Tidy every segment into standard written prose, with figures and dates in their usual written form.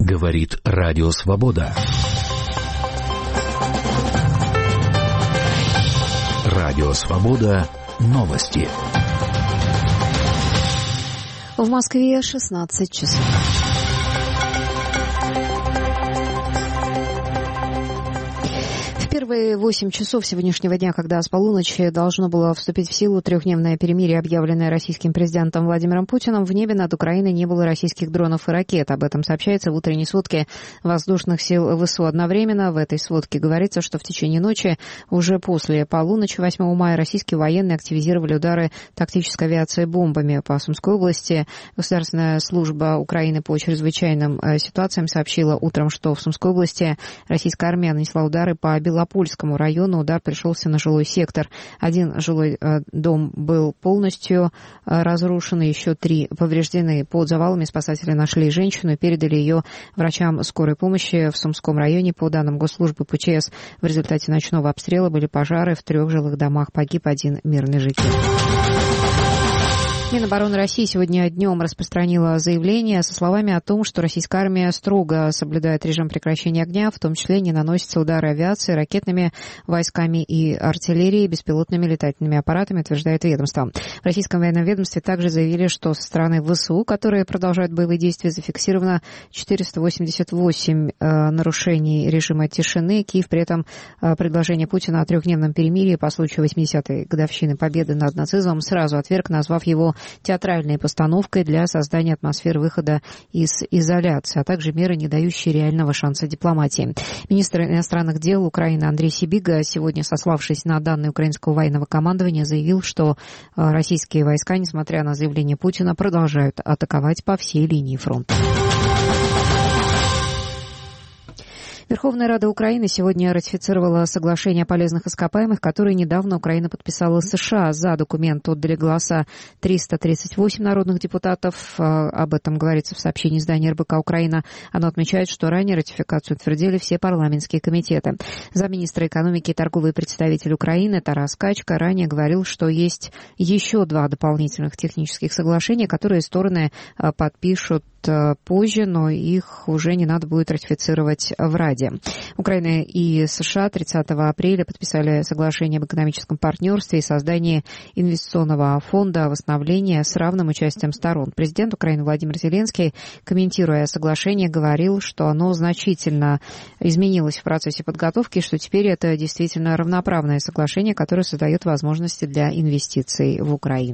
Говорит Радио Свобода. Радио Свобода. Новости. В Москве 16 часов. Первые 8 часов сегодняшнего дня, когда с полуночи должно было вступить в силу трехдневное перемирие, объявленное российским президентом Владимиром Путиным, в небе над Украиной не было российских дронов и ракет. Об этом сообщается в утренней сводке воздушных сил ВСУ. Одновременно в этой сводке говорится, что в течение ночи, уже после полуночи 8 мая, российские военные активизировали удары тактической авиации бомбами по Сумской области. Государственная служба Украины по чрезвычайным ситуациям сообщила утром, что в Сумской области российская армия нанесла удары по Белопольскому району. Удар пришелся на жилой сектор. Один жилой дом был полностью разрушен, еще 3 повреждены. Под завалами спасатели нашли женщину и передали ее врачам скорой помощи в Сумском районе. По данным госслужбы ПЧС, в результате ночного обстрела были пожары в 3 жилых домах. Погиб 1 мирный житель. Минобороны России сегодня днем распространила заявление со словами о том, что российская армия строго соблюдает режим прекращения огня, в том числе не наносятся удары авиации, ракетными войсками и артиллерией, беспилотными летательными аппаратами, утверждает ведомство. В российском военном ведомстве также заявили, что со стороны ВСУ, которые продолжают боевые действия, зафиксировано 488 нарушений режима тишины. Киев при этом предложение Путина о трехдневном перемирии по случаю 80-й годовщины победы над нацизмом сразу отверг, назвав его театральной постановкой для создания атмосферы выхода из изоляции, а также меры, не дающие реального шанса дипломатии. Министр иностранных дел Украины Андрей Сибига сегодня, сославшись на данные украинского военного командования, заявил, что российские войска, несмотря на заявление Путина, продолжают атаковать по всей линии фронта. Верховная Рада Украины сегодня ратифицировала соглашение о полезных ископаемых, которое недавно Украина подписала с США. За документ отдали голоса 338 народных депутатов. Об этом говорится в сообщении издания РБК «Украина». Оно отмечает, что ранее ратификацию утвердили все парламентские комитеты. Замминистра экономики и торговый представитель Украины Тарас Качка ранее говорил, что есть еще 2 дополнительных технических соглашения, которые стороны подпишут позже, но их уже не надо будет ратифицировать в Раде. Украина и США 30 апреля подписали соглашение об экономическом партнерстве и создании инвестиционного фонда восстановления с равным участием сторон. Президент Украины Владимир Зеленский, комментируя соглашение, говорил, что оно значительно изменилось в процессе подготовки, и что теперь это действительно равноправное соглашение, которое создает возможности для инвестиций в Украину.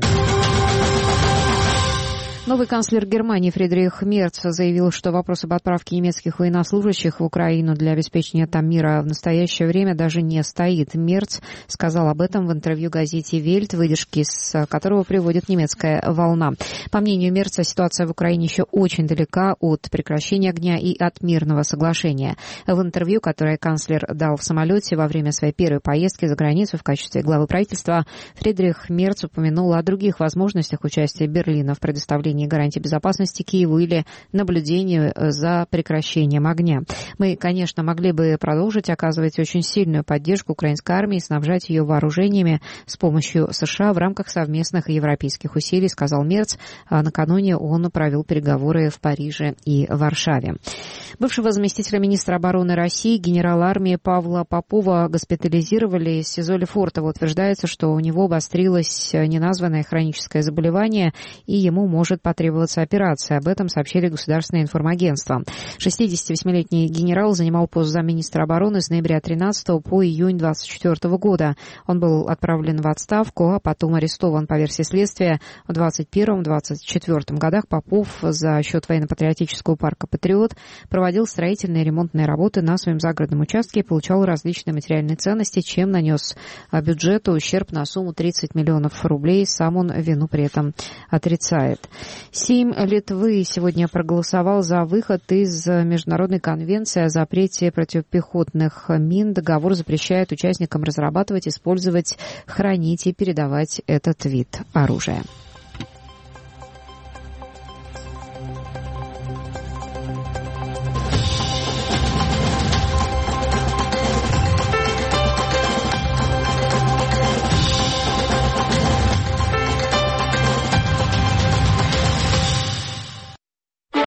Новый канцлер Германии Фридрих Мерц заявил, что вопрос об отправке немецких военнослужащих в Украину для обеспечения там мира в настоящее время даже не стоит. Мерц сказал об этом в интервью газете «Вельт», выдержки с которого приводит немецкая «Волна». По мнению Мерца, ситуация в Украине еще очень далека от прекращения огня и от мирного соглашения. В интервью, которое канцлер дал в самолете во время своей первой поездки за границу в качестве главы правительства, Фридрих Мерц упомянул о других возможностях участия Берлина в предоставлении гарантий безопасности Киеву или наблюдению за прекращением огня. Мы, конечно, могли бы продолжить оказывать очень сильную поддержку украинской армии и снабжать ее вооружениями с помощью США в рамках совместных европейских усилий, сказал Мерц. Накануне он провел переговоры в Париже и Варшаве. Бывшего заместителя министра обороны России, генерала армии Павла Попова госпитализировали из СИЗО Лефортово. Утверждается, что у него обострилось неназванное хроническое заболевание, и ему может потребоваться операция. Об этом сообщили государственные информагентства. 68-летний генерал занимал пост замминистра обороны с ноября 13 по июнь 24 года. Он был отправлен в отставку, а потом арестован. По версии следствия, в 21-24 годах Попов за счет военно-патриотического парка «Патриот» проводил строительные и ремонтные работы на своем загородном участке и получал различные материальные ценности, чем нанес бюджету ущерб на сумму 30 миллионов рублей. Сам он вину при этом отрицает. Сейм Литвы сегодня проголосовал за выход из Международной конвенции о запрете противопехотных мин. Договор запрещает участникам разрабатывать, использовать, хранить и передавать этот вид оружия.